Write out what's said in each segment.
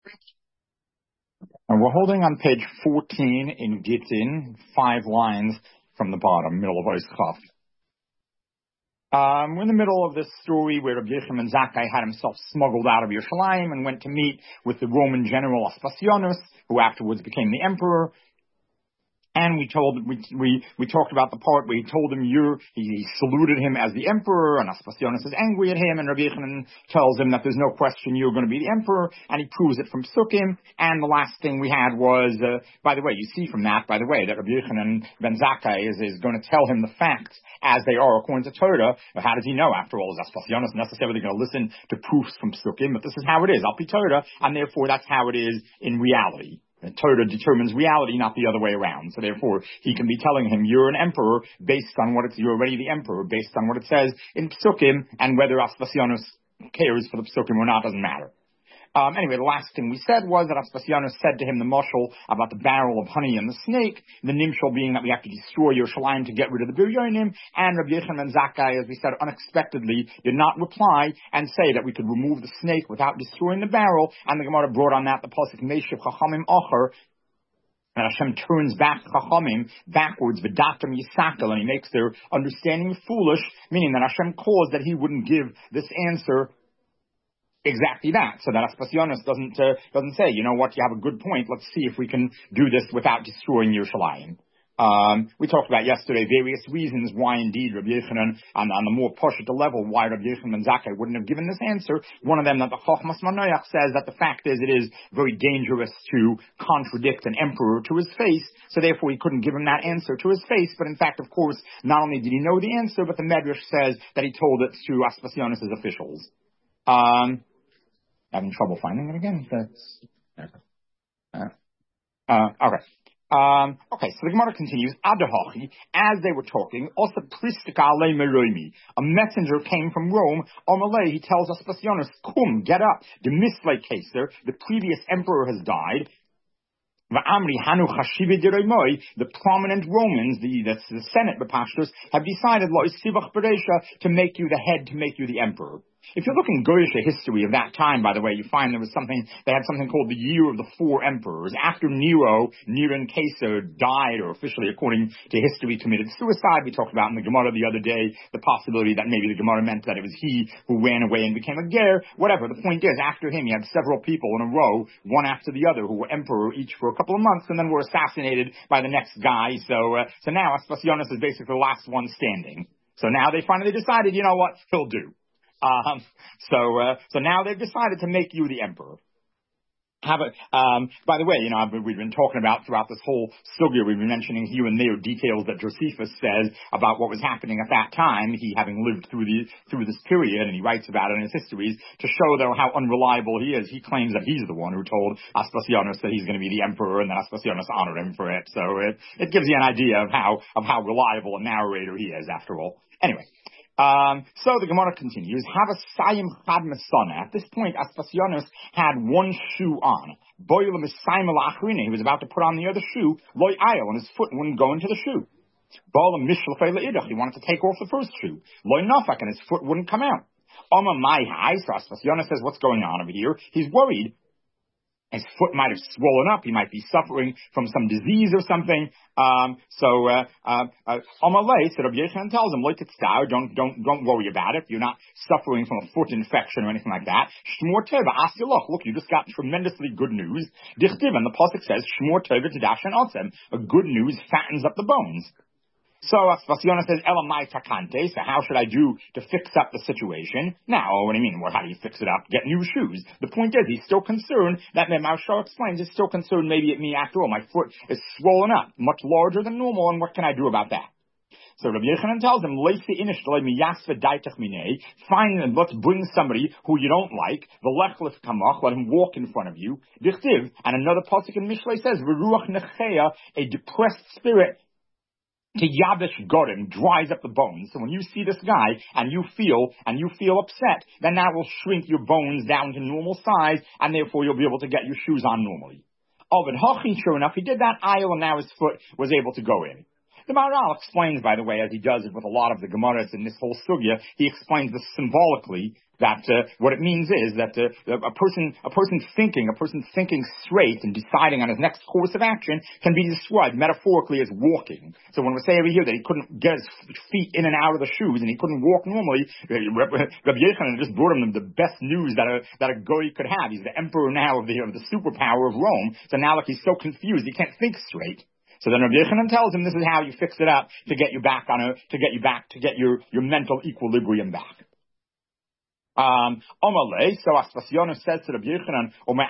And we're holding on page 14 in Gittin, 5 lines from the bottom, middle of Ois Chaf. We're in the middle of this story where Rabbi Yochanan ben Zakkai had himself smuggled out of Yerushalayim and went to meet with the Roman general Aspasionis, who afterwards became the emperor. And we talked about the part where he told him he saluted him as the emperor, and Aspasionis is angry at him, and Rabbi Yochanan tells him that there's no question you're going to be the emperor, and he proves it from Sukkim. And the last thing we had was, by the way, you see from that, by the way, that Rabbi Yochanan ben Zakkai is going to tell him the facts as they are according to Torah. How does he know, after all? Is Aspasionis necessarily going to listen to proofs from Sukkim? But this is how it is, Al Pi Torah, and therefore that's how it is in reality. Torah determines reality, not the other way around. So therefore, he can be telling him, you're an emperor based on you're already the emperor based on what it says in Psukim, and whether Aspasionis cares for the Psukim or not doesn't matter. Anyway, the last thing we said was that Aspasionis said to him the mashal about the barrel of honey and the snake, the nimshal being that we have to destroy Yerushalayim to get rid of the Biryonim, and Rabbi Yochanan ben Zakkai, as we said, unexpectedly did not reply and say that we could remove the snake without destroying the barrel, and the Gemara brought on that the pasuk Meishiv Chachamim Acher, that Hashem turns back Chachamim backwards, V'datam Yisakel, and he makes their understanding foolish, meaning that Hashem caused that he wouldn't give this answer exactly that, so that Aspasionis doesn't say, you know what, you have a good point, let's see if we can do this without destroying Yerushalayim. We talked about yesterday various reasons why indeed Rabbi Yochanan, on the more Pashut level, why Rabbi Yochanan ben Zakkai wouldn't have given this answer. One of them that the Chochmas Manoach says that the fact is it is very dangerous to contradict an emperor to his face, so therefore he couldn't give him that answer to his face, but in fact, of course, not only did he know the answer, but the Medrash says that he told it to Aspasionis' officials. Having trouble finding it again. Okay, so the Gemara continues. Adahachi, as they were talking, also pristika alei meroimi. A messenger came from Rome. Omalei, he tells Aspasionis, "Kum, get up. The mislay Caesar, the previous emperor, has died. The prominent Romans, the Senate Bapashtos, have decided to make you the head, to make you the emperor." If you look in Goyish history of that time, by the way, you find they had something called the Year of the Four Emperors. After Nero and Caesar died, or officially according to history committed suicide. We talked about in the Gemara the other day the possibility that maybe the Gemara meant that it was he who ran away and became a ger. Whatever, the point is, after him you had several people in a row, one after the other, who were emperor each for a couple of months and then were assassinated by the next guy. So now Aspasionis is basically the last one standing. So now they finally decided, you know what, he'll do. So now they've decided to make you the emperor. By the way, we've been talking about throughout this whole sugya, we've been mentioning here and there details that Josephus says about what was happening at that time, he having lived through this period, and he writes about it in his histories, to show though how unreliable he is. He claims that he's the one who told Aspasionis that he's going to be the emperor, and that Aspasionis honored him for it. So it gives you an idea of how reliable a narrator he is, after all. Anyway. So the Gemara continues. At this point, Aspasionis had one shoe on. He was about to put on the other shoe, and his foot wouldn't go into the shoe. He wanted to take off the first shoe, and his foot wouldn't come out. So Aspasionis says, what's going on over here? He's worried. His foot might have swollen up. He might be suffering from some disease or something. So Amalei, so Rabbi Yochanan tells him, don't worry about it. You're not suffering from a foot infection or anything like that. Shmor teva, ask your luck. Look, you just got tremendously good news. Dichtiv, and the pasuk says, Shmor teva tedashen otzem. A good news fattens up the bones. So Aspasionis says, Elamai takante, so how should I do to fix up the situation? Now, what do you mean? Well, how do you fix it up? Get new shoes. The point is, he's still concerned, that Maushar explains, he's still concerned maybe at me after all. My foot is swollen up, much larger than normal, and what can I do about that? So Rabbi Yochanan tells him, fine, and let's bring somebody who you don't like, let him walk in front of you. Dichtiv, and another pasuk in Mishlei says, a depressed spirit, to Yabish Gorim, dries up the bones. So when you see this guy and you feel upset, then that will shrink your bones down to normal size, and therefore you'll be able to get your shoes on normally. Ovid Hachi, sure enough, he did that, and now his foot was able to go in. The Maharal explains, by the way, as he does it with a lot of the Gemaras in this whole sugya, he explains this symbolically, That what it means is that a person thinking straight and deciding on his next course of action can be described metaphorically as walking. So when we say over here that he couldn't get his feet in and out of the shoes and he couldn't walk normally, Rabbi Yochanan just brought him the best news that a goy could have. He's the emperor now of the superpower of Rome. So now like he's so confused he can't think straight. So then Rabbi Yochanan tells him this is how you fix it up to get you back to get your mental equilibrium back. Omale, so Aspasionis says to Rabbi Yochanan,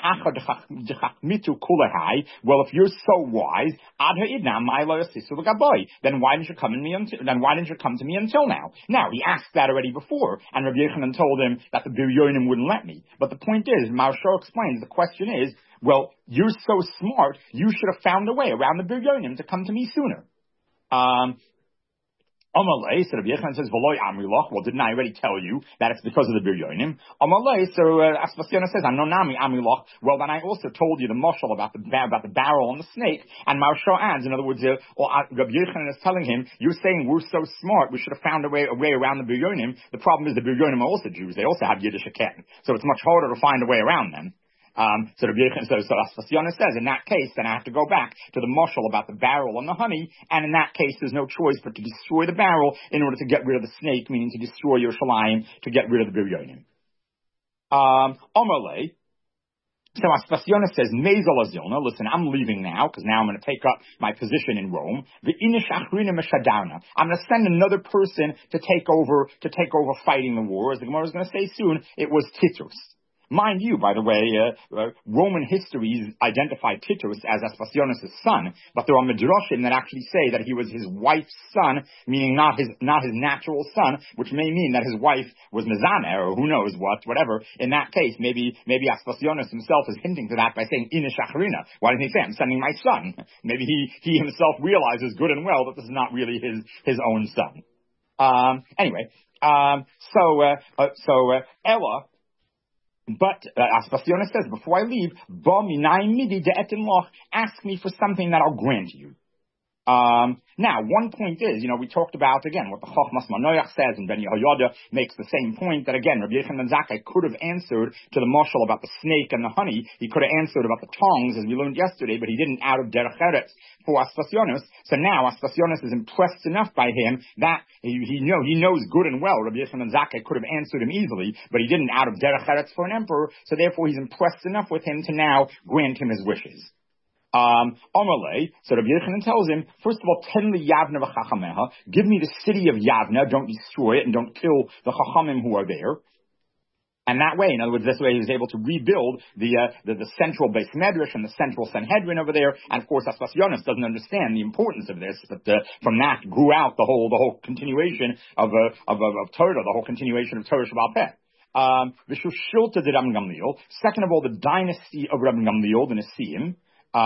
well, if you're so wise, then why didn't you come to me until now? Now, he asked that already before, and Rabbi Yochanan told him that the Biryonim wouldn't let me. But the point is, Maharsha explains, the question is, well, you're so smart, you should have found a way around the Biryonim to come to me sooner. Amalei, so Rabbi Yochanan says, V'loi Amrilach, well, didn't I already tell you that it's because of the Biryonim? Amalei, so Aspasionis says, Anonami Amrilach, well, then I also told you the mashal about the barrel and the snake, and Maharsha adds, in other words, Rabbi Yochanan is telling him, you're saying we're so smart, we should have found a way around the Biryonim. The problem is the Biryonim are also Jews, they also have Yiddish Aken, so it's much harder to find a way around them. So Aspasionis says, in that case, then I have to go back to the mashal about the barrel and the honey, and in that case, there's no choice but to destroy the barrel in order to get rid of the snake, meaning to destroy Yerushalayim, to get rid of the Biryonim. Omerle, so Aspasionis says, listen, I'm leaving now, because now I'm going to take up my position in Rome. I'm going to send another person to take over fighting the war. As the Gemara is going to say soon, it was Titus. Mind you, by the way, Roman histories identify Titus as Aspasionis' son, but there are midrashim that actually say that he was his wife's son, meaning not his natural son, which may mean that his wife was Mizaneh, or who knows whatever. In that case, maybe Aspasionis himself is hinting to that by saying, Ina Shachrina. Why didn't he say, I'm sending my son? Maybe he himself realizes good and well that this is not really his own son. Anyway, Ella, but Aspasionis says, before I leave, ask me for something that I'll grant you. Now, one point is, we talked about, again, what the Chochmas Manoach says, and Ben Yehoyada makes the same point, that again, Rabbi Yochanan ben Zakkai could have answered to the mashal about the snake and the honey. He could have answered about the tongs, as we learned yesterday, but he didn't out of derech eretz for Aspasionis. So now Aspasionis is impressed enough by him that he knows good and well Rabbi Yochanan ben Zakkai could have answered him easily, but he didn't out of derech eretz for an emperor, so therefore he's impressed enough with him to now grant him his wishes. Omerle, so Rabbi Yochanan tells him, first of all, tenli Yavna v'chachameha, give me the city of Yavna, don't destroy it, and don't kill the chachamim who are there. And that way, in other words, this way he was able to rebuild the central Beis Medrash and the central Sanhedrin over there. And of course, Aspasionis doesn't understand the importance of this, but from that grew out the whole continuation of Torah, the whole continuation of Torah Sheba'al Peh. V'shushilta de Rabbi Gamliel. Second of all, the dynasty of Rabbi Gamliel, the Nesiim.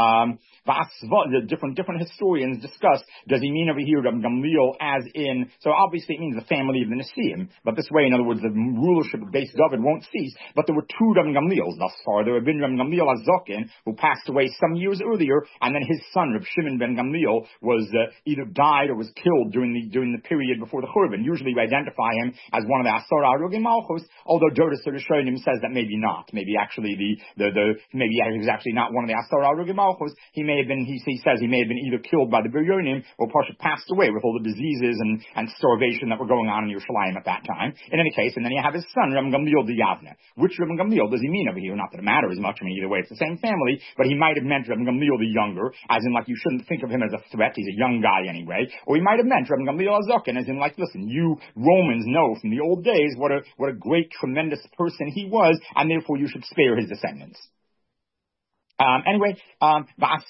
The different historians discuss, does he mean over here Rabbi Gamliel as in, so obviously it means the family of the Nesiim, but this way, in other words, the rulership of Beis David won't cease, but there were two Rabbi Gamliels thus far. There had been Rabbi Gamliel HaZokin, who passed away some years earlier, and then his son, Rabbi Shimon ben Gamliel, was either died or was killed during the period before the Churban. Usually we identify him as one of the Asar HaRogim Malchus, although Dodos Rishonim says that maybe not. Maybe actually maybe he was actually not one of the Asar HaRogim Malchus. He may have been, he says he may have been either killed by the Biryonim or partially passed away with all the diseases and starvation that were going on in Yerushalayim at that time. In any case, and then you have his son, Rabbi Gamliel de Yavne. Which Rabbi Gamliel does he mean over here? Not that it matters much. I mean, either way, it's the same family, but he might have meant Rabbi Gamliel the younger, as in like you shouldn't think of him as a threat. He's a young guy anyway. Or he might have meant Rabbi Gamliel HaZokin, as in like, listen, you Romans know from the old days what a great, tremendous person he was, and therefore you should spare his descendants. Anyway, and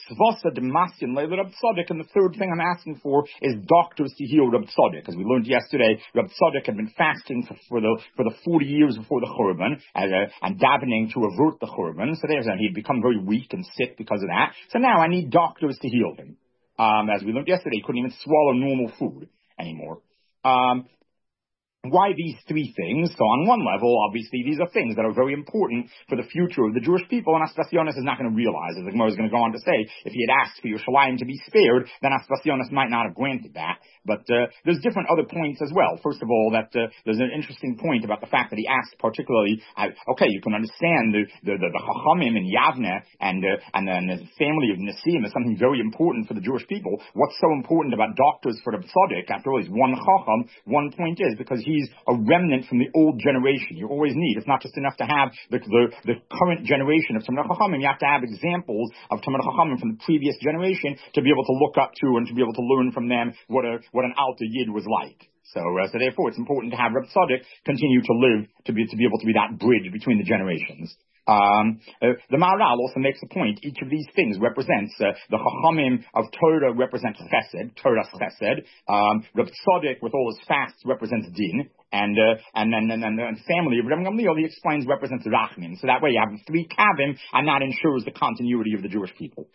the third thing I'm asking for is doctors to heal Reb Tzadok. As we learned yesterday, Reb Tzadok had been fasting for the 40 years before the Churban, and davening to avert the Churban. So he'd become very weak and sick because of that. So now I need doctors to heal him. As we learned yesterday, he couldn't even swallow normal food anymore. Why these three things? So on one level, obviously, these are things that are very important for the future of the Jewish people, and Aspasionis is not going to realize, as the Gemara is going to go on to say, if he had asked for Yerushalayim to be spared, then Aspasionis might not have granted that. But there's different other points as well. First of all, that there's an interesting point about the fact that he asked particularly, okay, you can understand the Chachamim in Yavne and then the family of Nisim is something very important for the Jewish people. What's so important about doctors for the Tzaddik? After all, he's one Chacham. One point is because he's a remnant from the old generation. You always need. It's not just enough to have the current generation of Talmidei Chachamim. You have to have examples of Talmidei Chachamim from the previous generation to be able to look up to and to be able to learn from them what an Alter Yid was like. So therefore, it's important to have Reb Tzaddik continue to live to be able to be that bridge between the generations. The Maharal also makes a point. Each of these things represents the Chachamim of Torah represents Chesed, Torah's Chesed. Reb Tzaddik with all his fasts represents Din, and then the family of Reb Gamliel, he explains, represents Rachmin. So that way you have the three Kavim, and that ensures the continuity of the Jewish people.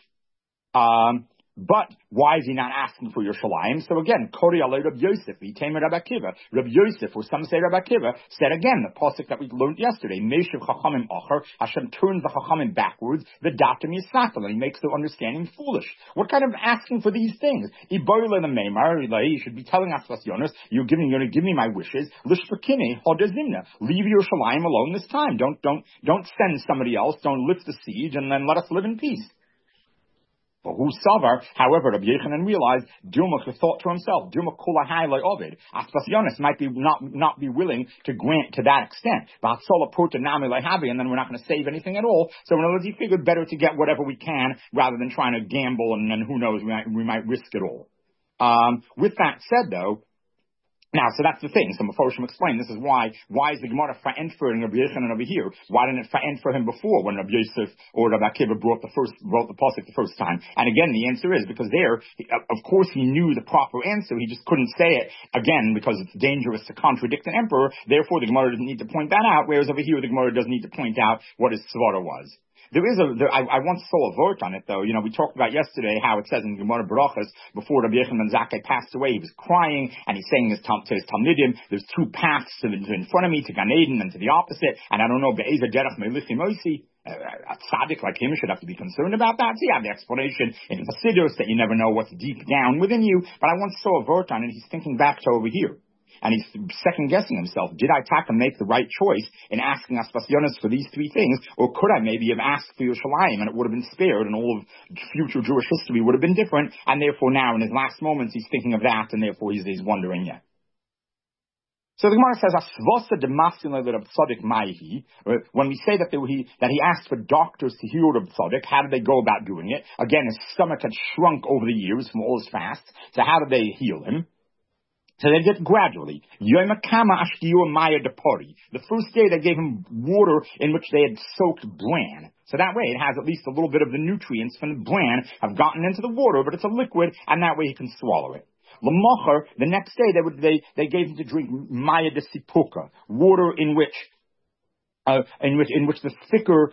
But why is he not asking for Yerushalayim? So again, Kori alei Reb Yosef, Yitem Reb Akiva. Reb Yosef, or some say Reb Akiva, said again, the pasuk that we learned yesterday, Meshiv Chachamim Acher, Hashem turns the Chachamim backwards, the Datim Yisafel, and he makes their understanding foolish. What kind of asking for these things? Iboyle the Meimar, you should be telling Aspasionis, you're going to give me my wishes, Lishpakine, Hodezimna, leave Yerushalayim alone this time. Don't send somebody else, don't lift the siege, and then let us live in peace. But who savar, however, Rabbi Yechanan realized, Dilma thought to himself, Dilma kulahai like Ovid. Aspasionis might be not be willing to grant to that extent. But and then we're not going to save anything at all. So in other words, he figured better to get whatever we can rather than trying to gamble and then who knows, we might risk it all. With that said though, now, so that's the thing. So Meforshim explained this is why is the Gemara fa'ent for Rabbi Yechanan over here? Why didn't it fa'ent for him before when Rabbi Yosef or Rabbi Akiva wrote the pasuk the first time? And again, the answer is because there, of course, he knew the proper answer. He just couldn't say it again because it's dangerous to contradict an emperor. Therefore, the Gemara doesn't need to point that out. Whereas over here, the Gemara doesn't need to point out what his svara was. I once saw a vort on it though. We talked about yesterday how it says in Gemara Barachas before Rabbi Yechanan Zakkai passed away, he was crying and he's saying to his Talmidim, there's two paths in front of me, to Gan Eden and to the opposite, and I don't know, Be'ezer Derech Meilichim Oisi. A tzaddik like him should have to be concerned about that. So you have the explanation in Chassidus that you never know what's deep down within you, but I once saw a vort on it, he's thinking back to over here. And he's second-guessing himself. Did I make the right choice in asking Aspasionis for these three things? Or could I maybe have asked for Yerushalayim and it would have been spared and all of future Jewish history would have been different? And therefore now in his last moments he's thinking of that and therefore he's wondering, yeah. So the Gemara says, Asvasa de Masina Reb Tzaddik Maihi. When we say that he asked for doctors to heal Reb Tzaddik, how did they go about doing it? Again, his stomach had shrunk over the years from all his fasts. So how did they heal him? So they did it gradually. The first day they gave him water in which they had soaked bran. So that way it has at least a little bit of the nutrients from the bran have gotten into the water, but it's a liquid, and that way he can swallow it. L'mocher, the next day they gave him to drink maya de sipuka, water in which the thicker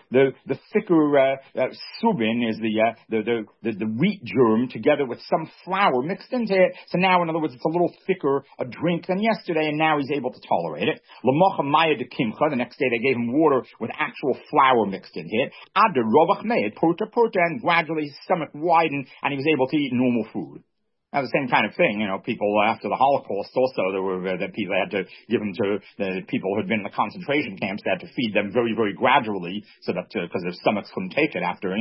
subin is the wheat germ together with some flour mixed into it. So now, in other words, it's a little thicker a drink than yesterday, and now he's able to tolerate it. L'mocha maya de kimcha. The next day they gave him water with actual flour mixed into it. Ad de rovach meid porta, and gradually his stomach widened, and he was able to eat normal food. Now, the same kind of thing, people after the Holocaust also, there were that people had to give them to the people who had been in the concentration camps. They had to feed them very, very gradually, so that because their stomachs couldn't take it after.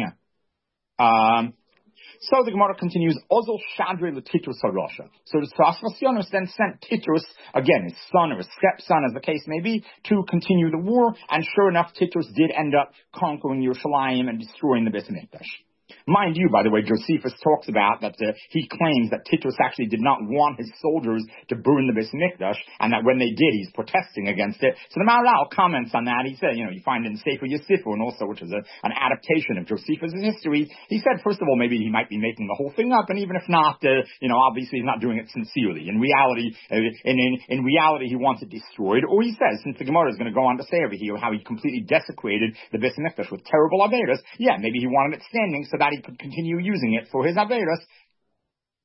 So the Gemara continues. Ozol Shadre Letitrus Harosha. So the Aspasionis then sent Titrus, again his son or his stepson, as the case may be, to continue the war. And sure enough, Titrus did end up conquering Yerushalayim and destroying the Beis Mikdash. Mind you, by the way, Josephus talks about that he claims that Titus actually did not want his soldiers to burn the Beis Mikdash, and that when they did, he's protesting against it. So the Maharal comments on that. He said, you find it in Sefer Yosifu, and also, which is an adaptation of Josephus' history. He said, first of all, maybe he might be making the whole thing up, and even if not, obviously he's not doing it sincerely. In reality, in reality, he wants it destroyed. Or he says, since the Gemara is going to go on to say over here how he completely desecrated the Beis Mikdash with terrible averos, maybe he wanted it standing so that he could continue using it for his averos.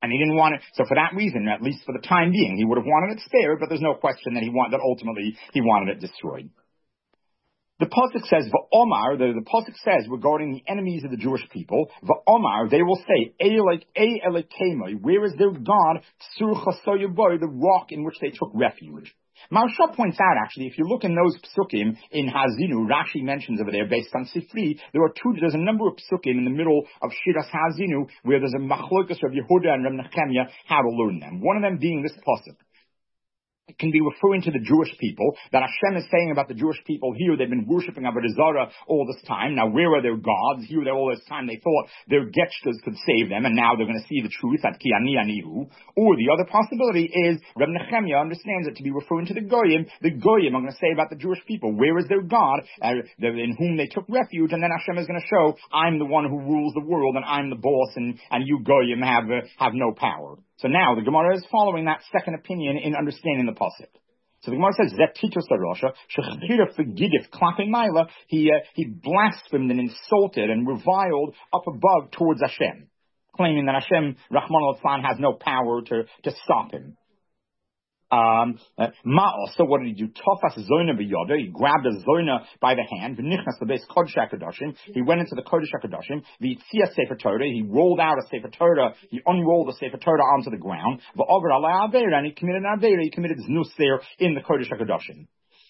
And he didn't want it, so for that reason, at least for the time being, he would have wanted it spared, but there's no question that ultimately he wanted it destroyed. The pasuk says, "Va'omar." The pasuk says regarding the enemies of the Jewish people, "Va'omar," they will say, "Elikemai," where is their God? Tsur chasoyaboy, the rock in which they took refuge. Maharsha points out, actually, if you look in those psukim in Hazinu, Rashi mentions over there, based on Sifri, there's a number of psukim in the middle of Shiras Hazinu where there's a machlokas of Yehuda and Reb Nechemia how to learn them. One of them being this pasuk. It can be referring to the Jewish people, that Hashem is saying about the Jewish people here, they've been worshipping Avodah Zarah all this time. Now, where are their gods? Here, all this time, they thought their getchtas could save them, and now they're going to see the truth, at Ki Ani Anihu. Or the other possibility is, Reb Nechemia understands it to be referring to the Goyim. The Goyim are going to say about the Jewish people, where is their God, in whom they took refuge, and then Hashem is going to show, I'm the one who rules the world, and I'm the boss, and you Goyim have no power. So now the Gemara is following that second opinion in understanding the pasuk. So the Gemara says that Titus Rasha shechira forgidif klape maila. He blasphemed and insulted and reviled up above towards Hashem, claiming that Hashem Rahman al has no power to stop him. So what did he do? Tofas zoina b'yoda. He grabbed a zoina by the hand. V'nichnas the base kodesh hakadoshim. He went into the kodesh hakadoshim. V'tzia sefer Torah. He rolled out a sefer Torah. He unrolled the sefer Torah onto the ground. V'over alei avera, and he committed an avera. He committed znus there in the kodesh hakadoshim.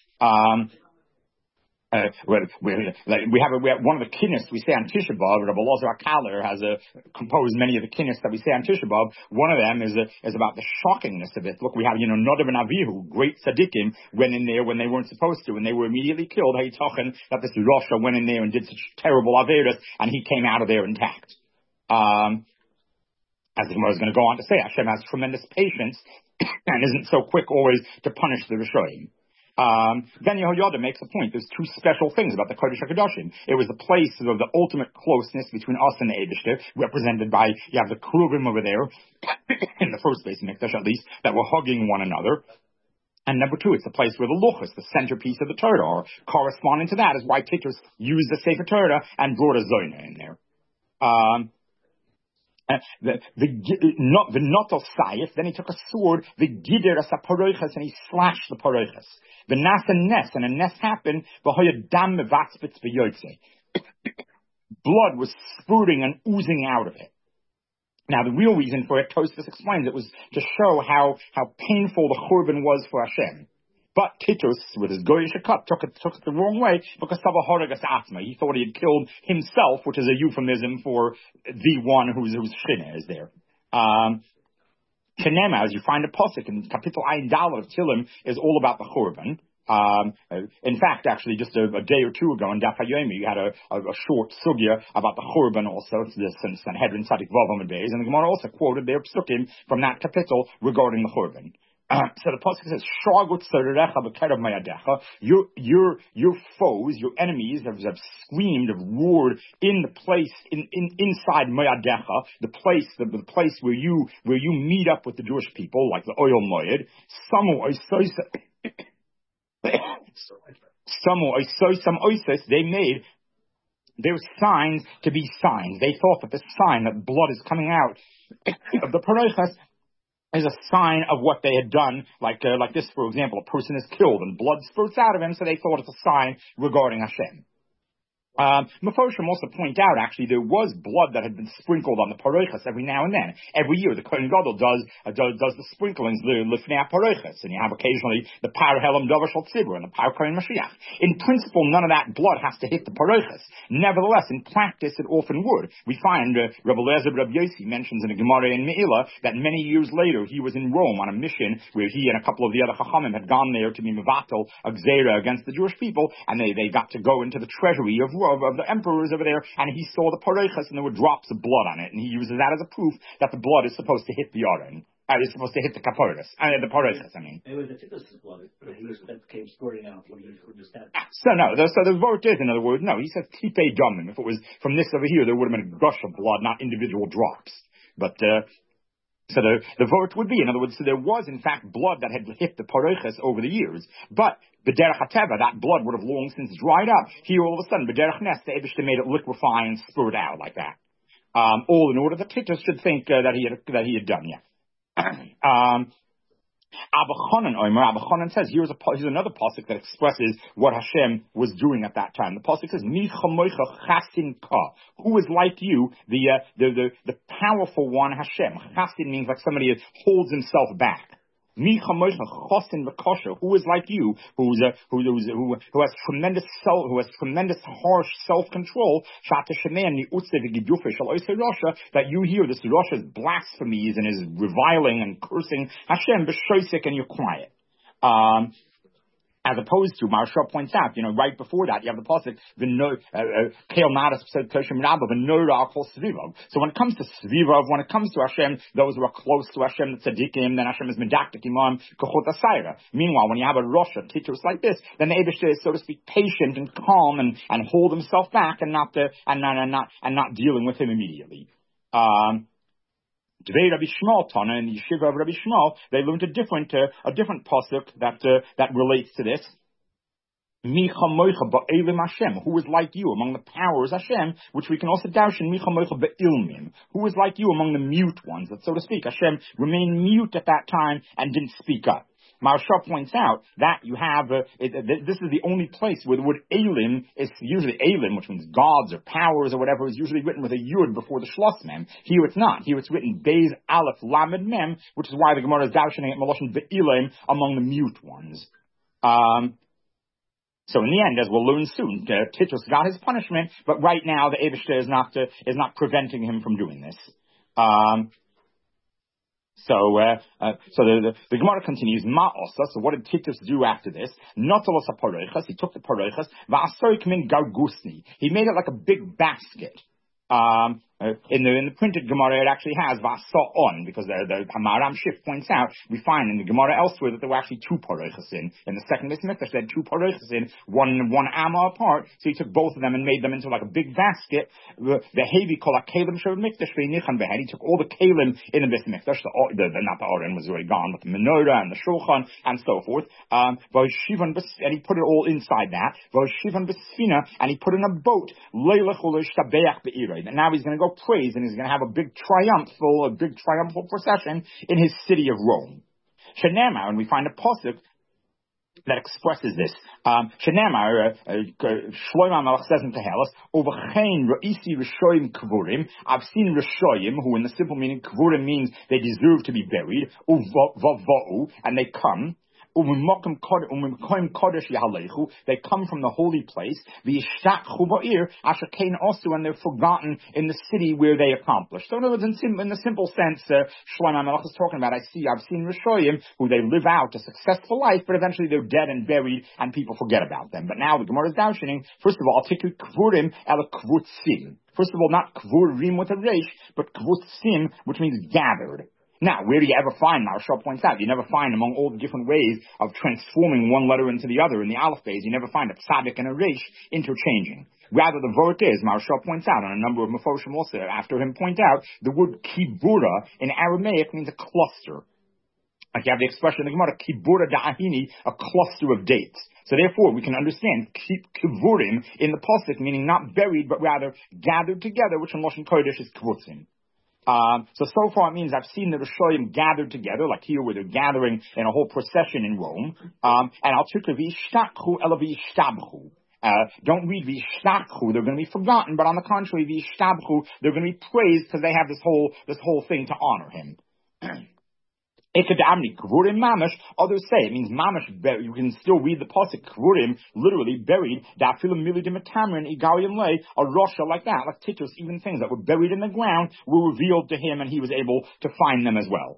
We have one of the kinnis we say on Tisha B'Av. Rabbi Elazar HaKaler has composed many of the kinnis that we say on Tisha B'Av. One of them is about the shockingness of it. Look, we have Nadav and Avihu, great tzaddikim, went in there when they weren't supposed to, and they were immediately killed. Hayitochen, that this Rasha went in there and did such terrible averas, and he came out of there intact. As the Gemara is going to go on to say, Hashem has tremendous patience and isn't so quick always to punish the Rishoyim. Then Yehoyada makes a point. There's two special things about the Kodesh HaKadoshim. It was the place of the ultimate closeness between us and the Eibishter, represented by, you have the Kruvim over there, in the first base Mikdash at least, that were hugging one another. And number two, it's the place where the Luchas, the centerpiece of the Torah, are. Corresponding to that is why Titus used the Sefer Torah and brought a Zoina in there. The notel sayif, then he took a sword, the gider as a paroichas, and he slashed the paroichas. The nasa nes, and a nes happened, v'hoya dam mevatzbitz b'yoytze. Blood was spurting and oozing out of it. Now, the real reason for it, Tosfos explains, it was to show how painful the Churban was for Hashem. But Titus, with his goyish cut, took it the wrong way because Savahoragas Atma. He thought he had killed himself, which is a euphemism for the one whose Shchina is there. Kenema, as you find a pasuk in Kapitel Ayin Daled of Tilim, is all about the Churban. In fact, actually, just a day or two ago in Daf HaYomi, you had a short sugya about the Churban also. It's the Sanhedrin Tzadik Vav Amud Beis, and the Gemara also quoted their psukim from that kapitel regarding the Churban. So the pasuk says, "Shagut tzararecha b'kerev mayadecha." Your foes, your enemies, have screamed, have roared in the place inside mayadecha, the place where you meet up with the Jewish people, like the Oyel Moed. They made their signs to be signs. They thought that the sign that blood is coming out of the parochas is a sign of what they had done, like this, for example, a person is killed and blood spurts out of him, so they thought it's a sign regarding Hashem. Mefoshim also point out, actually, there was blood that had been sprinkled on the parochas every now and then. Every year, the Kohen Gadol does the sprinklings, the lifnei parochas, and you have occasionally the par helam davar shel tzibur and the par kohen Mashiach. In principle, none of that blood has to hit the parochas. Nevertheless, in practice, it often would. We find Rabbi Eliezer Rabbi Yossi mentions in a Gemara in Me'ilah that many years later he was in Rome on a mission where he and a couple of the other Chachamim had gone there to be mevatel a gzeira against the Jewish people, and they got to go into the treasury of the emperors over there, and he saw the parochas, and there were drops of blood on it, and he uses that as a proof that the blood is supposed to hit the aron. It's supposed to hit the kaporos, the parochas, I mean. It was the Titus' blood that came squirting out when he just had. So the vote is, in other words, no, he says tipe domim. If it was from this over here, there would have been a gush of blood, not individual drops. But, so the vote would be, in other words, so there was in fact blood that had hit the parochas over the years, but b'derech hateva, that blood would have long since dried up. Here all of a sudden, b'derech nes, the Eibishter made it liquefy and spurt out like that. all in order that Titus should think that he had done. Abba Chanan says, here's another pasuk that expresses what Hashem was doing at that time. The pasuk says, Mi chamoicha chasin ka. Who is like you, the powerful one, Hashem. Chasin means like somebody that holds himself back. Mi chamoicha chosin v'kosher. Who is like you, who has tremendous harsh self-control. That you hear this Rasha's blasphemies and his reviling and cursing Hashem b'shoisik, and you're quiet. As opposed to, Maharsha points out, right before that, you have the pasuk, so when it comes to Svivav, when it comes to Hashem, those who are close to Hashem, the tzaddikim, then Hashem is medaktik imam, kochot asayra. Meanwhile, when you have a Rasha, teachers like this, then the Eibishter is, so to speak, patient and calm and hold himself back and not dealing with him immediately. Dvei Rabbi Shmuel Tana, in the yeshiva of Rabbi Shmuel, they learned a different pasuk that relates to this. Mi chamoicha ba'elim Hashem, who is like you among the powers Hashem, which we can also darshan mi chamoicha ba'ilmim, who is like you among the mute ones, that so to speak, Hashem remained mute at that time and didn't speak up. Maharsha points out that you have, this is the only place where the word Elim is usually Elim, which means gods or powers or whatever, is usually written with a Yud before the Shlos Mem. Here it's not. Here it's written Beis Aleph Lamed Mem, which is why the Gemara is darshaning at Maloshin Be'ilim among the mute ones. So in the end, as we'll learn soon, Titus got his punishment, but right now the Eibishter is not preventing him from doing this. So the Gemara continues, Ma'osa, so what did Titus do after this? Notalos ha-paroichas, he took the paroichas, va'asoik min gargusni, he made it like a big basket. In the printed Gemara, it actually has Vasa'on, because the Hamaram Shif points out, we find in the Gemara elsewhere that there were actually two paroichas in the second Beis Mikdash, they had two paroichas in, one amma apart, so he took both of them and made them into like a big basket. The Hevi kol ha-kelim shel Mikdash ve'nichan behed, he took all the kelim in the Beis Mikdash, not the Aron was already gone, but the menorah and the shulchan and so forth, and he put it all inside that, and he put in a boat, and now he's going to go praise, and he's going to have a big triumphal procession in his city of Rome. Shenamar, and we find a pasuk that expresses this. Shenamar, Shlomo Melech says in Tehelos, Ovachein Ra'isi Rishoyim Kvurim. I've seen Rishoyim, who in the simple meaning, Kvurim means they deserve to be buried, Uvava'u, and they come. They come from the holy place, and they're forgotten in the city where they accomplished. So in other words, in the simple sense, Shlomo Melech is talking about, I've seen Rishoyim, who they live out a successful life, but eventually they're dead and buried, and people forget about them. But now the Gemara is darshaning, first of all, Tiku Kvurim ela Kvutsim. First of all, not Kvurim with a resh, but Kvutsim, which means gathered. Now, where do you ever find, Maharsha points out, you never find among all the different ways of transforming one letter into the other in the Aleph Beis, you never find a tzadik and a resh interchanging. Rather, the vort is, Maharsha points out, and a number of Mefoshim also after him point out, the word kibura in Aramaic means a cluster. Like you have the expression in the Gemara, kibura da'ahini, a cluster of dates. So therefore, we can understand kivurim in the pasuk, meaning not buried, but rather gathered together, which in Lashon Kodesh is kvutzim. So far it means I've seen the Rishoyim gathered together, like here where they're gathering in a whole procession in Rome. And I'll take v'yishtakhu ela v'yishtabchu. Don't read v'yishtakhu, they're going to be forgotten, but on the contrary, v'yishtabchu, they're going to be praised because they have this whole thing to honor him. Kvurim mamash. Others say it means mamash. You can still read the pasuk kvurim, literally buried. A rosha like that, like Titus, even things that were buried in the ground were revealed to him, and he was able to find them as well.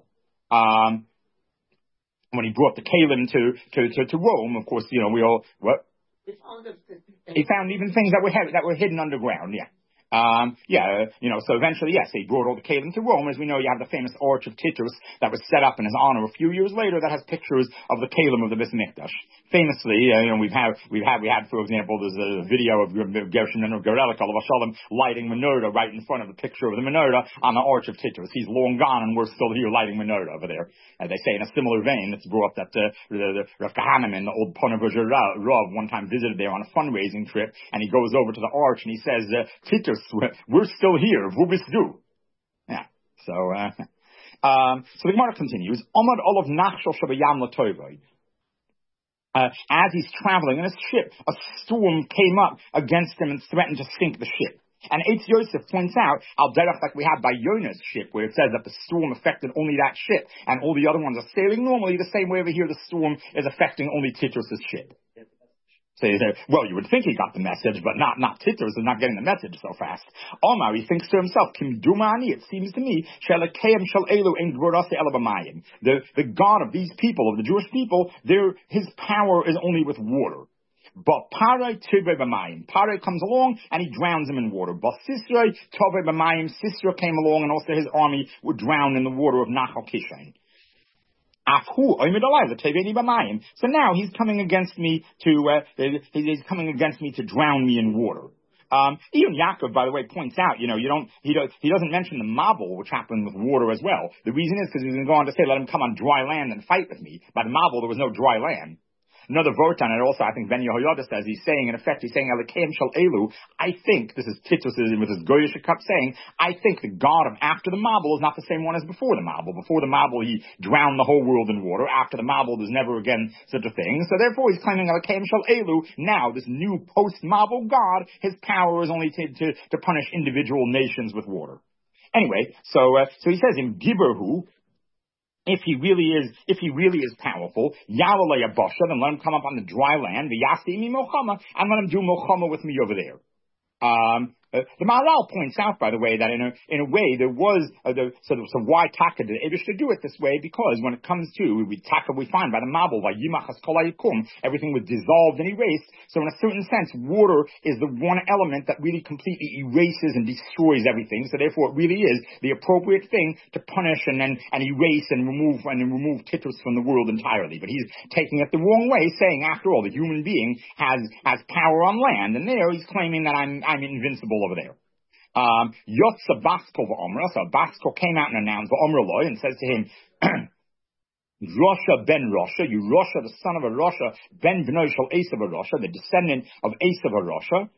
When he brought the kalim to Rome, of course, we all what he found even things that were hidden underground. Yeah. So eventually, yes, he brought all the Kalim to Rome. As we know, you have the famous Arch of Titus that was set up in his honor a few years later that has pictures of the Kalim of the Beis Mikdash. Famously, we had, for example, there's a video of Gershon and Gerelik, Shalom, lighting menorah right in front of the picture of the menorah on the Arch of Titus. He's long gone, and we're still here lighting menorah over there. They say in a similar vein, it's brought that the Rav Kahaneman, the old Ponevezher Rav, one time visited there on a fundraising trip, and he goes over to the Arch and he says, Titus, we're still here. Wo bist du? Yeah. So the Gemara continues. Omad olav nachshel shabayam latoivai. As he's traveling in a ship, a storm came up against him and threatened to sink the ship. And Eitz Yosef points out, al derech, like we have by Yonah's ship, where it says that the storm affected only that ship, and all the other ones are sailing normally, the same way over here the storm is affecting only Titrus' ship. So you say, well, you would think he got the message, but not Titrus is not getting the message so fast. Omar, he thinks to himself, Kim Dumani, it seems to me, the God of these people, of the Jewish people, his power is only with water. But Parai Tivei B'mayim. Parai comes along and he drowns him in water. But Sisra Tovei B'mayim. Sisra came along and also his army were drowned in the water of Nachal Kishain. So now he's coming against me to drown me in water. Even Yaakov, by the way, points out, he doesn't mention the Mabul, which happened with water as well. The reason is because he's going to go on to say, let him come on dry land and fight with me. By the Mabul, there was no dry land. Another vort on it also, I think Ben Yehoyada says, he's saying, Elikeim Shel Elu, I think, this is Titus with his Goyish cup saying, I think the God of after the Mabul is not the same one as before the Mabul. Before the Mabul, he drowned the whole world in water. After the Mabul, there's never again such a thing. So therefore, he's claiming Elikeim Shel Elu. Now, this new post-Mabul God, his power is only to punish individual nations with water. Anyway, so he says in Giberhu, if he really is powerful, Yalalei Abasha, then let him come up on the dry land, the Yasimi Mochama, and let him do Mochama with me over there. The Maharal points out, by the way, that in a way there was so why Taka did Abish to do it this way? Because when it comes to Taka, we find by the Mabul, by Yimachas Kolayikum, everything was dissolved and erased. So in a certain sense, water is the one element that really completely erases and destroys everything. So therefore, it really is the appropriate thing to punish and erase and remove Titus from the world entirely. But he's taking it the wrong way, saying after all, the human being has power on land, and there he's claiming that I'm invincible over there. Yotza Baskol v'Omra, so Baskol came out and announced v'Omra Loi and says to him, Rosha ben Rosha, you Rosha, the son of a Rosha, ben B'noi shel Esav a Rosha, the descendant of Esav a Rosha.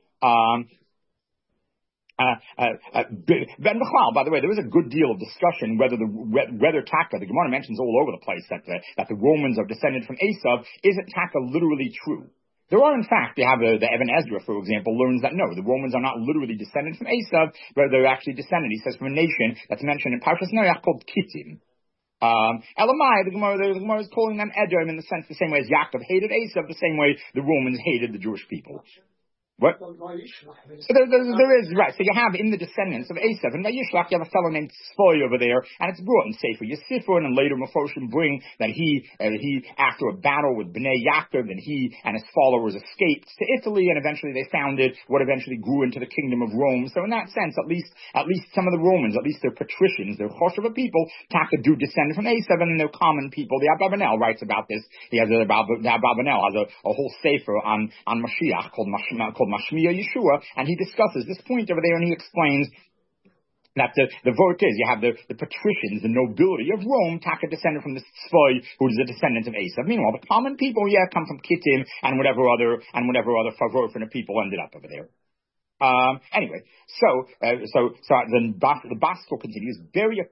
Ben Bechal, by the way, there was a good deal of discussion whether Taka, the Gemara mentions all over the place that the Romans are descended from Esav. Isn't Taka literally true? There are, in fact, you have the Evan Ezra, for example, learns that no, the Romans are not literally descended from Esav, but they're actually descended, he says, from a nation that's mentioned in Parshas Noach called Kittim. Elamai, the Gemara is calling them Edom in the sense the same way as Yaakov hated Esav, the same way the Romans hated the Jewish people. What? So there is, right, so you have in the descendants of Esav, and Vayishlach, you have a fellow named Tzfoy over there, and it's brought in Sefer Yisifur, and then later Mephoshim bring that he, after a battle with Bnei Yaakov, and he and his followers escaped to Italy, and eventually they founded what eventually grew into the kingdom of Rome. So in that sense, at least some of the Romans, at least their patricians, their Chosheva people, Taka do descend from Esav, and they're common people. The Abarbanel writes about this. The Abarbanel has a whole Sefer on Mashiach called Mashmiya Yeshua, and he discusses this point over there, and he explains that the vote is, you have the patricians, the nobility of Rome, Taka descended from the Tzfoy, who is a descendant of Esav. Meanwhile, the common people, come from Kittim and whatever other Favorfina people ended up over there. Anyway, so then the Baskol continues, very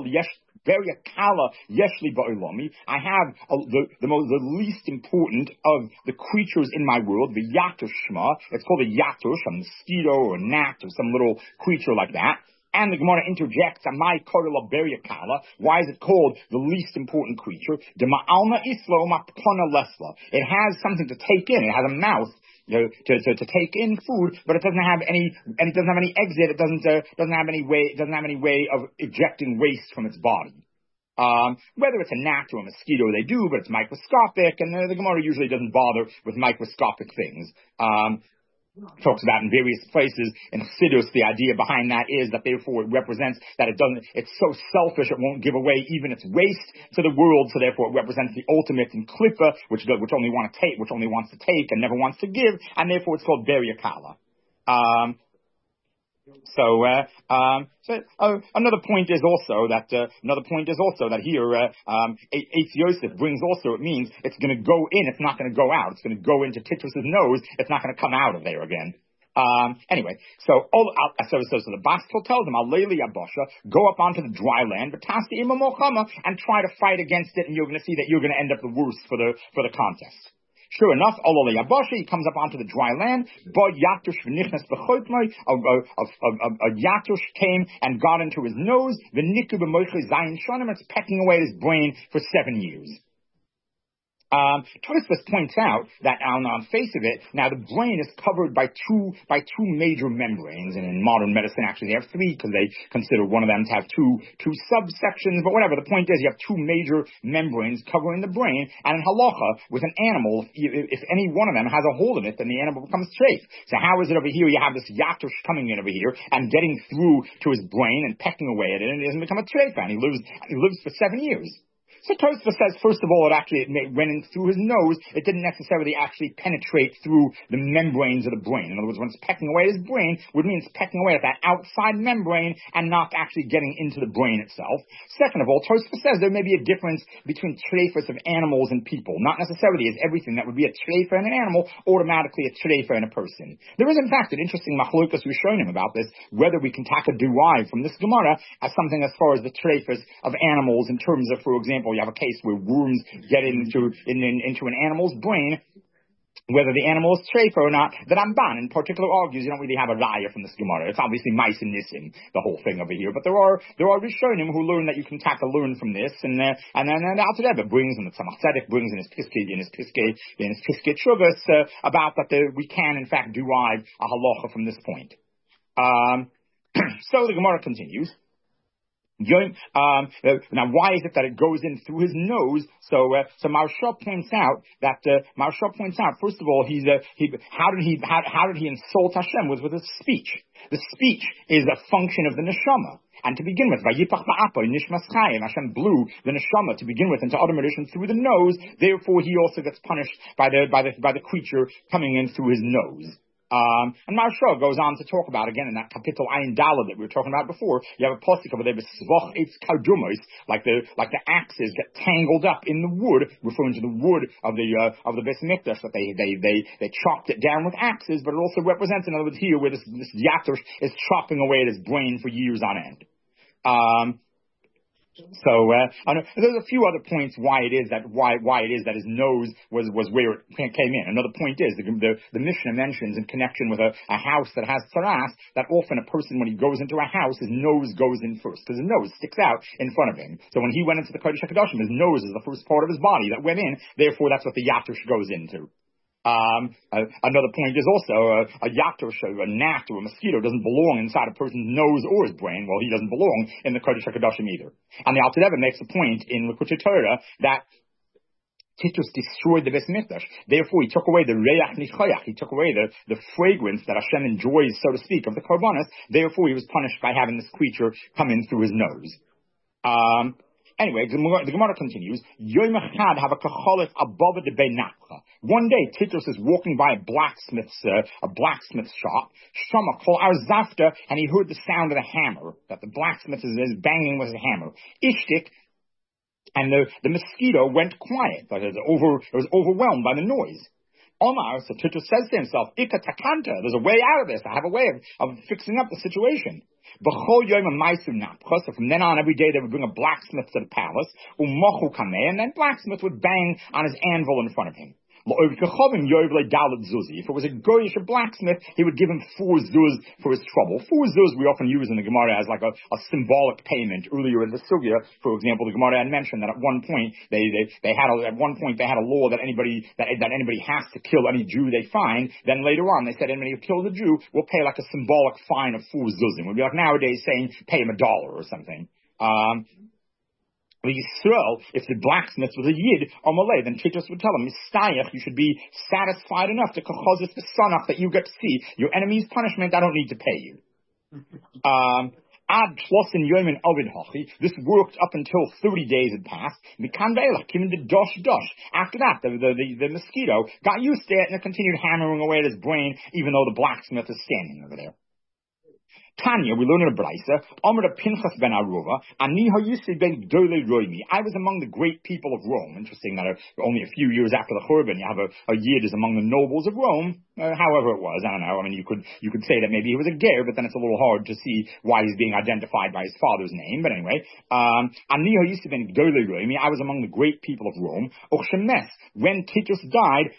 akala yeshli ba'olami. I have the least important of the creatures in my world, the yatushma. It's called a yatush, a mosquito or a gnat or some little creature like that. And the Gemara interjects, "Amai korela beriakala." Why is it called the least important creature? Dema'alma islo mapkona lesla. It has something to take in. It has a mouth. To take in food, but it doesn't have any exit. It doesn't have any way of ejecting waste from its body. Whether it's a gnat or a mosquito, they do, but it's microscopic, and the Gemara usually doesn't bother with microscopic things. Talks about in various places in Chassidus, the idea behind that is that therefore it represents that it's so selfish it won't give away even its waste to the world, so therefore it represents the ultimate in Klippa, which only wants to take and never wants to give, and therefore it's called Beriakala. Another point is also that here Eitz Yosef brings also, it means it's going to go in, it's not going to go out. It's going to go into Titus's nose. It's not going to come out of there again. Anyway, so the Bastel tells him, Aleli Abasha, go up onto the dry land, but Tasti Imamochama, and try to fight against it, and you're going to see that you're going to end up the worst for the contest. Sure enough, Aleli Abasha, he comes up onto the dry land, but Yatush v'nichnas b'choitmai, a Yatush came and got into his nose, the Niku b'moichli zayin shonim, it's pecking away at his brain for 7 years. Tosfos points out that on face of it, now the brain is covered by two major membranes, and in modern medicine actually they have three because they consider one of them to have two subsections, but whatever, the point is you have two major membranes covering the brain, and in halacha, with an animal, if any one of them has a hole in it, then the animal becomes treif. So how is it over here you have this yatush coming in over here and getting through to his brain and pecking away at it, and it doesn't become a treif, and he lives for 7 years. So Tosfos says, first of all, it went in through his nose. It didn't necessarily actually penetrate through the membranes of the brain. In other words, when it's pecking away at his brain, would mean it's pecking away at that outside membrane and not actually getting into the brain itself. Second of all, Tosfos says there may be a difference between treifas of animals and people. Not necessarily is everything that would be a treifa in an animal automatically a treifa in a person. There is, in fact, an interesting machlokas we've shown him about this, whether we can take a derive from this Gemara as something as far as the treifas of animals in terms of, for example, you have a case where worms get into an animal's brain, whether the animal is treifa or not. The Ramban in particular argues you don't really have a raya from this Gemara. It's obviously mice and nisim, the whole thing over here. But there are Rishonim who learn that you can learn from this, and then the Alter Rebbe brings, and the Tzemach Tzedek brings in his Piskei Teshuvos about that we can in fact derive a halacha from this point. So the Gemara continues. Now, why is it that it goes in through his nose? So Maharsha points out, first of all, how did he insult Hashem with his speech? The speech is a function of the neshama. And to begin with, Vayipach ba'apo, Nishmas Chayim, Hashem blew the neshama to begin with into Adam Rishon through the nose. Therefore, he also gets punished by the creature coming in through his nose. And Maharsha goes on to talk about, again, in that kapitel Ayin Daled that we were talking about before, you have a postik over there, Svach Eitz Kardumos, like the axes get tangled up in the wood, referring to the wood of the Beis Mikdash, that they chopped it down with axes, but it also represents, in other words, here, where this Yatush is chopping away at his brain for years on end. There's a few other points why it is that his nose was where it came in. Another point is the Mishnah mentions in connection with a house that has tzaras that often a person, when he goes into a house, his nose goes in first because his nose sticks out in front of him. So when he went into the Kodesh HaKadoshim, his nose is the first part of his body that went in. Therefore, that's what the Yatush goes into. Another point is also a yatush, a gnat, or a mosquito doesn't belong inside a person's nose or his brain. Well, he doesn't belong in the Kodesh HaKadoshim either. And the Alter Rebbe makes a point in Likutei Torah that Titus destroyed the Beis Mikdash. Therefore, he took away the reach nichoyach. He took away the fragrance that Hashem enjoys, so to speak, of the korbanos. Therefore, he was punished by having this creature come in through his nose. Anyway, the Gemara continues. One day, Titus is walking by a blacksmith's shop. Shama kol arzafta, and he heard the sound of the hammer that the blacksmith is banging with his hammer. Ishtik, and the mosquito went quiet, but it was overwhelmed by the noise. Omar, so Titus says to himself, Ika takanta, there's a way out of this. I have a way of fixing up the situation. So from then on, every day they would bring a blacksmith to the palace, and then blacksmith would bang on his anvil in front of him. If it was a goyish, a blacksmith, he would give him 4 zuz for his trouble. 4 zuz we often use in the Gemara as like a symbolic payment. Earlier in the Sugya, for example, the Gemara had mentioned that at one point they had a law that anybody has to kill any Jew they find. Then later on they said anybody who kills a Jew will pay like a symbolic fine of 4 zuzim. It would be like nowadays saying pay him $1 or something. Yisrael, if the blacksmith was a Yid or Malay, then Titus would tell him, Mistayach, you should be satisfied enough to kachozif the sanach that you get to see your enemy's punishment. I don't need to pay you. Ad Tlosin Yomin Ovid Hochi. This worked up until 30 days had passed. After that, the mosquito got used to it and it continued hammering away at his brain, even though the blacksmith is standing over there. Tanya, we learn in a Braisa, Amr Pinchas ben Aruva, Ani Hayisi ben Gdolei Roimi. I was among the great people of Rome. Interesting that only a few years after the Churban, you have a Yid is among the nobles of Rome. However it was, I don't know. I mean, you could say that maybe he was a ger, but then it's a little hard to see why he's being identified by his father's name. But anyway, Ani Hayisi ben Gdolei Roimi. I was among the great people of Rome. Ochshemes, when Titus died,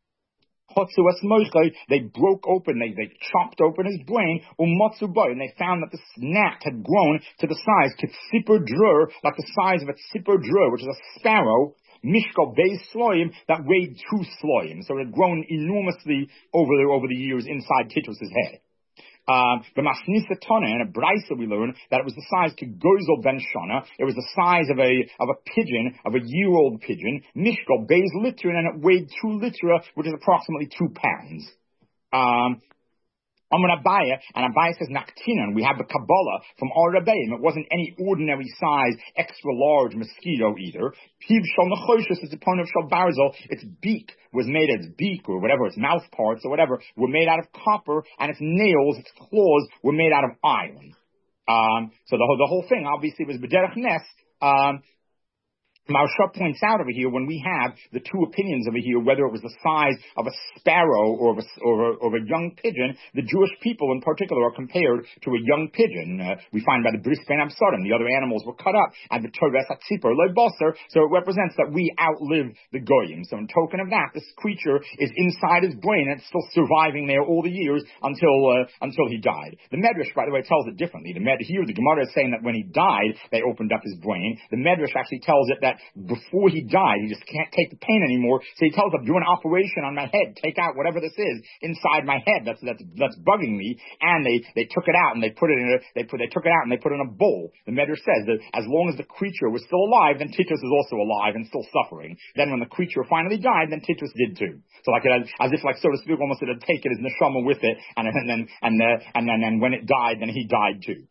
they broke open, they chopped open his brain, and they found that the gnat had grown to the size, like the size of a tzipor drur, which is a sparrow, mishkal beis sloim, that weighed 2 sloim. So it had grown enormously over the years inside Titus's head. The Masnisa Tana, in a Braisa we learn that it was the size to Gozel ben Shana. It was the size of a pigeon, of a year-old pigeon, mishkal beis literin, and it weighed 2 litera, which is approximately 2 pounds. Abaya, and Abaya says Naktinan, we have the Kabbalah from our Rebbeim. It wasn't any ordinary size, extra large mosquito either. Piv Shal Nechoshes is the opponent of Shal Barzel. Its beak was made, its beak or whatever, its mouth parts or whatever, were made out of copper, and its nails, its claws, were made out of iron. So the whole thing obviously was B'derech Nes. Maharsha points out over here, when we have the 2 opinions over here, whether it was the size of a sparrow or of a young pigeon, the Jewish people in particular are compared to a young pigeon. We find by the Bris Ben Absarim, the other animals were cut up, and the Torres Atzipor Lo Basar, so it represents that we outlive the Goyim. So in token of that, this creature is inside his brain, and it's still surviving there all the years until he died. The Medrash, by the way, tells it differently. Here the Gemara is saying that when he died, they opened up his brain. The Medrash actually tells it that before he died, he just can't take the pain anymore, so he tells them, do an operation on my head, take out whatever this is inside my head that's bugging me, and they took it out and they took it out and they put it in a bowl. The Medrash says that as long as the creature was still alive, then Titus is also alive and still suffering. Then when the creature finally died, then Titus did too. So like as if so to speak, almost it had taken his neshama with it, and then when it died, then he died too.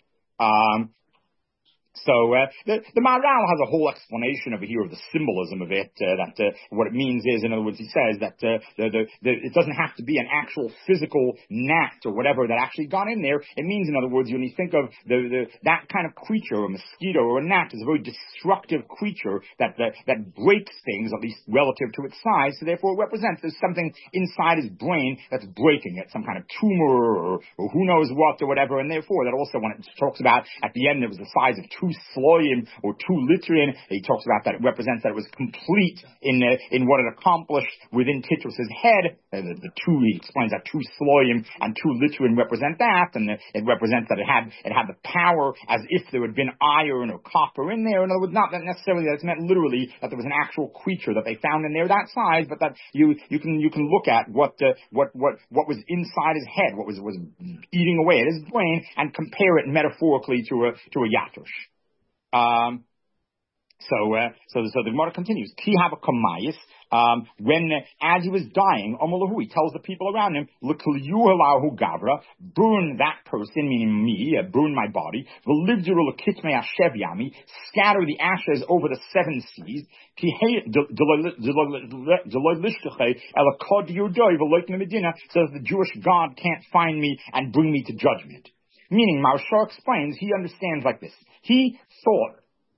So the Maharal has a whole explanation over here of the symbolism of it. What it means is, in other words, he says that it doesn't have to be an actual physical gnat or whatever that actually got in there. It means, in other words, when you think of that kind of creature, a mosquito or a gnat, is a very destructive creature that breaks things, at least relative to its size. So therefore, it represents there's something inside his brain that's breaking it, some kind of tumor or who knows what or whatever. And therefore, that also, when it talks about at the end, it was the size of 2 sloim or 2 litrin. He talks about that it represents that it was complete in what it accomplished within Titus's head. The 2, he explains that 2 sloim and 2 litrin represent that, and it represents that it had the power as if there had been iron or copper in there. In other words, not that necessarily that it's meant literally that there was an actual creature that they found in there that size, but that you can look at what was inside his head, what was eating away at his brain, and compare it metaphorically to a yatush. So the Gemara continues. Ki hava kamayis. When as he was dying, Amalahu, he tells the people around him, L'kiliyuhalahu gavra, burn that person, meaning me, burn my body. V'livdiru l'kitmei ashev yami, scatter the ashes over the 7 seas. So that the Jewish God can't find me and bring me to judgment. Meaning, Maharsha explains, he understands like this. He thought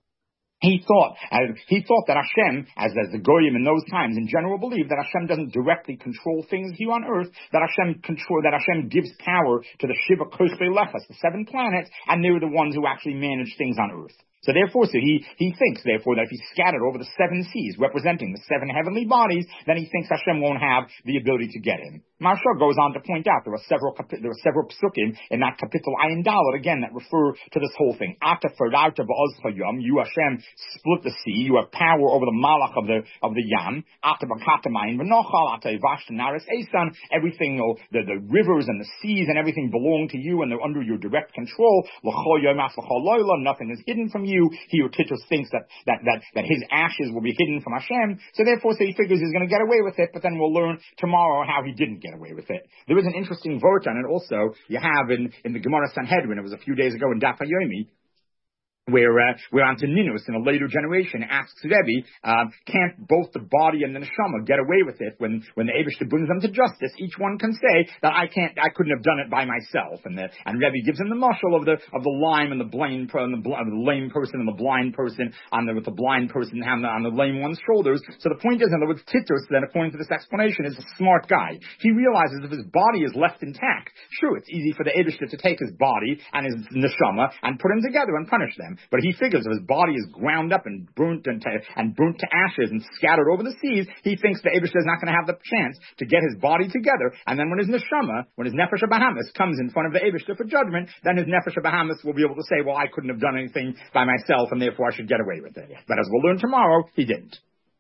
that Hashem, as the Goyim in those times in general believed that Hashem doesn't directly control things here on earth, that Hashem gives power to the Shiva Koshbe Lechas, the 7 planets, and they're the ones who actually manage things on earth. So therefore, he thinks, therefore, that if he's scattered over the 7 seas, representing the 7 heavenly bodies, then he thinks Hashem won't have the ability to get him. Maharsha goes on to point out there are several psukim in that kapitel Ayin Dalet, again, that refer to this whole thing. Ata farauta ba'oz hayam, you Hashem split the sea, you have power over the malach of the yam. Ata b'katamayim v'nochal, ata ivashta naris esan, everything, the rivers and the seas and everything belong to you and they're under your direct control. L'chol yom l'chol loyla, nothing is hidden from you. Here Titus thinks that his ashes will be hidden from Hashem, so therefore he figures he's going to get away with it, but then we'll learn tomorrow how he didn't get away with it. There is an interesting vort on it also, you have in the Gemara Sanhedrin, it was a few days ago in Daf Yomi, where Antoninus in a later generation asks Rebbe, can't both the body and the neshama get away with it when the Eibishter brings them to justice? Each one can say that I couldn't have done it by myself. And Rebbe gives him the mashal of the lime and the lame person and the blind person with the blind person on the lame one's shoulders. So the point is, in other words, Titus then, according to this explanation, is a smart guy. He realizes if his body is left intact, sure, it's easy for the Eibishter to take his body and his neshama and put them together and punish them. But he figures if his body is ground up and burnt to ashes and scattered over the seas, he thinks the Eibishter is not going to have the chance to get his body together. And then when his neshama, when his nefesh habahamis comes in front of the Eibishter for judgment, then his nefesh habahamis will be able to say, well, I couldn't have done anything by myself, and therefore I should get away with it. But as we'll learn tomorrow, he didn't.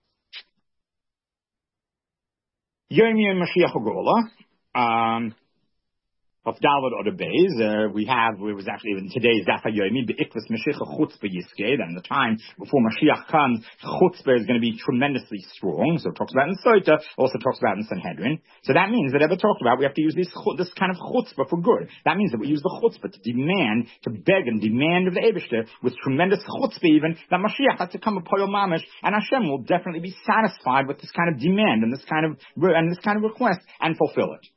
Yomi and Mashiach Hagolah. Of Dalad or the Beis, it was actually in today's Daf HaYomi, Be'ikvus Mashiach Chutzpah Yisked, and the time before Mashiach comes, Chutzpah is going to be tremendously strong. So it talks about in Soita, also talks about in Sanhedrin. So that means that ever talked about, we have to use this kind of Chutzpah for good. That means that we use the Chutzpah to beg and demand of the Eibishter with tremendous Chutzpah even, that Mashiach has to come upon Mamish, and Hashem will definitely be satisfied with this kind of demand and this kind of request and fulfill it.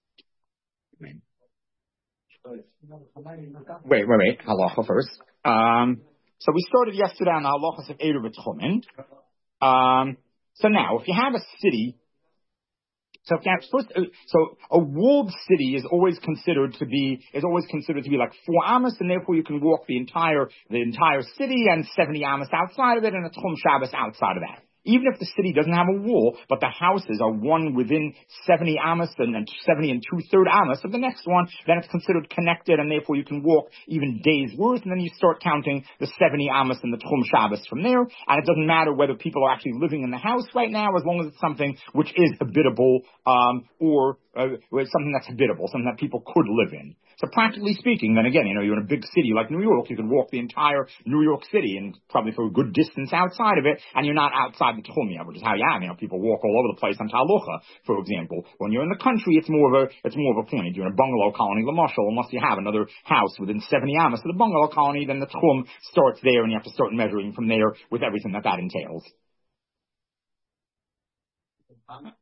Wait. Halacha first. So we started yesterday on the halachas of Eruv Tchumen. So now, if you have a city, so a walled city is always considered to be like 4 amos, and therefore you can walk the entire city and 70 amos outside of it, and a Tchum Shabbos outside of that. Even if the city doesn't have a wall, but the houses are one within 70 amos and 70 and 2/3 amos of the next one, then it's considered connected, and therefore you can walk even days worth, and then you start counting the 70 amos and the Tchum Shabbos from there, and it doesn't matter whether people are actually living in the house right now, as long as it's something which is habitable, or something that's habitable, something that people could live in. So practically speaking, then again, you're in a big city like New York, you could walk the entire New York City and probably for a good distance outside of it, and you're not outside the Tchumia, which is how you have, people walk all over the place on Talocha, for example. When you're in the country, it's more of a point. You're in a bungalow colony, Lamashal, unless you have another house within 70 amos of the bungalow colony, then the Tchum starts there, and you have to start measuring from there with everything that entails.